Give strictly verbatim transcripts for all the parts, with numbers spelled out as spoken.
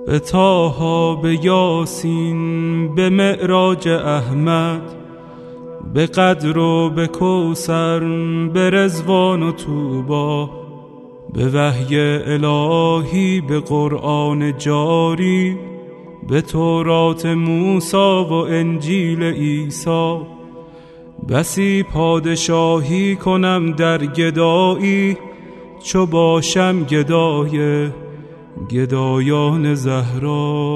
به طه، به یاسین، به معراج احمد، به قدر و به کوثر، به رضوان و طوبی، به وحی الهی، به قرآن جاری، به تورات موسی و انجیل عیسی. بسی پادشاهی کنم در گدایی، چو باشم گدای گدایان زهرا.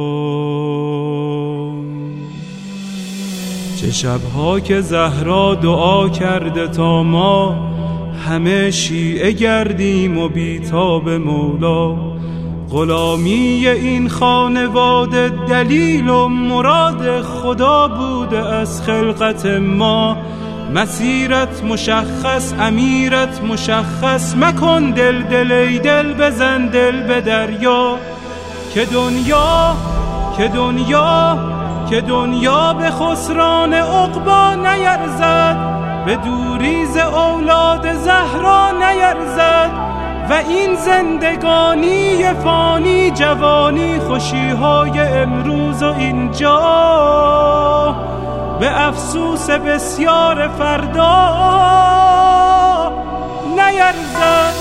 چه شبها که زهرا دعا کرده تا ما همه شیعه گردیم و بیتاب مولا. غلامی این خانواده دلیل و مراد خدا بوده از خلقت ما. مسیرت مشخص، امیرت مشخص، مکن دل دل ای دل، بزن دل به دریا. که دنیا که دنیا که دنیا به خسران عقبا نیرزد، به دوریز اولاد زهرا نیرزد. و این زندگانی فانی، جوانی، خوشیهای امروز و اینجا، به افسوس بسیار فردا نیرزد.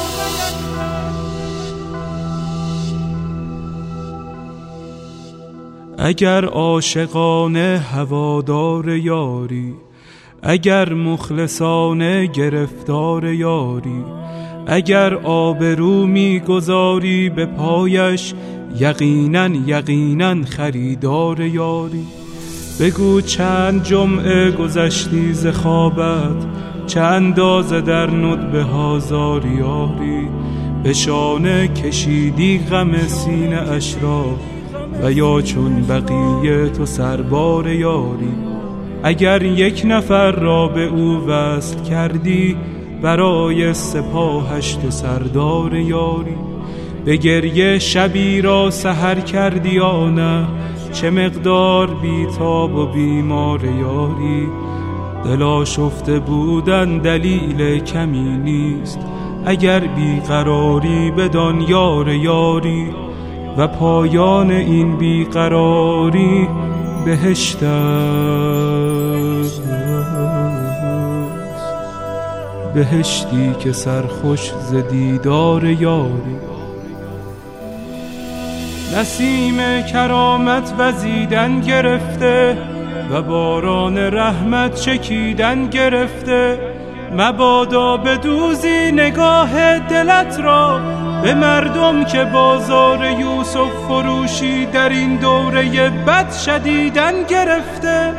اگر عاشقانه هوادار یاری، اگر مخلصانه گرفتار یاری، اگر آبرو میگذاری به پایش، یقینا یقینا خریدار یاری. بگو چند جمعه گذشتی ز خوابت، چه اندازه در ندبه ها زاری یاری. به شانه کشیدی غم سینه اش را، و یا چون بقیه تو سربار یاری. اگر یک نفر را به او وصل کردی، برای سپاهش تو سردار یاری. به گریه شبی را سحر کردی یا نه، چه مقدار بیتاب و بیمار یاری. دل آشفته بودن دلیل کمی نیست، اگر بیقراری بدان یار یاری. و پایان این بیقراری بهشت است، بهشتی که سرخوش ز دیدار یاری. نسیم کرامت وزیدن گرفته، و باران رحمت چکیدن گرفته. مبادا بدوزی نگاه دلت را به مردم که بازار یوسف فروشی در این دوره بد شدیدن گرفته.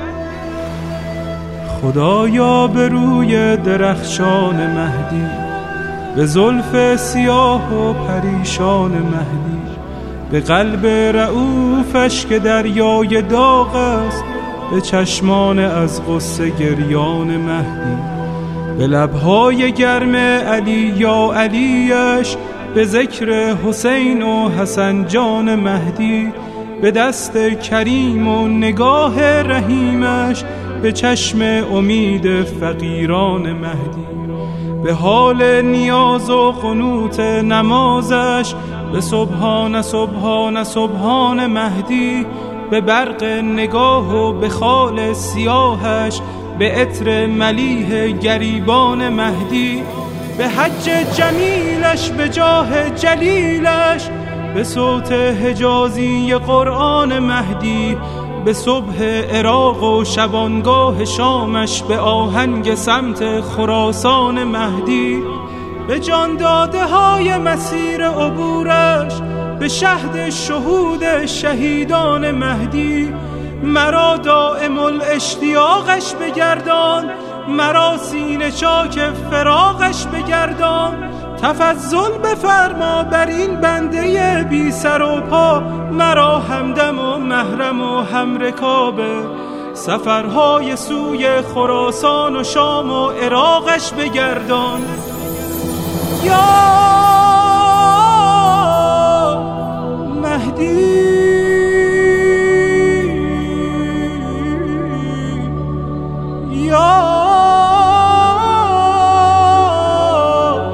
خدایا به روی درخشان مهدی، به زلف سیاه و پریشان مهدی، به قلب رؤوفش که دریای داغ است، به چشمان از غصه گریان مهدی، به لبهای گرم علی یا علیش، به ذکر حسین و حسن جان مهدی، به دست کریم و نگاه رحیمش، به چشم امید فقیران مهدی، به حال نیاز و قنوت نمازش، به سبحان سبحان سبحان مهدی، به برق نگاه و به خال سیاهش، به عطر ملیح گریبان مهدی، به حج جمیلش، به جاه جلیلش، به صوت حجازی قرآن مهدی، به صبح عراق و شبانگاه شامش، به آهنگ سمت خراسان مهدی، به جان داده های مسیر عبورش، به شهد شهود شهیدان مهدی. مرا دائم الاشتیاقش بگردان، مرا سینه چاک فراقش بگردان. تفضل بفرما بر این بنده بی سر و پا، مرا همدم و محرم و همرکابه. سفرهای سوی خراسان و شام و عراقش بگردان. یا مهدی یا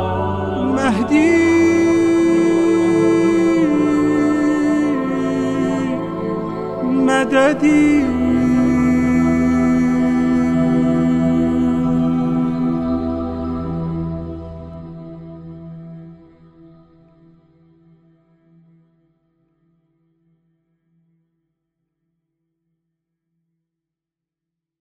مهدی بدی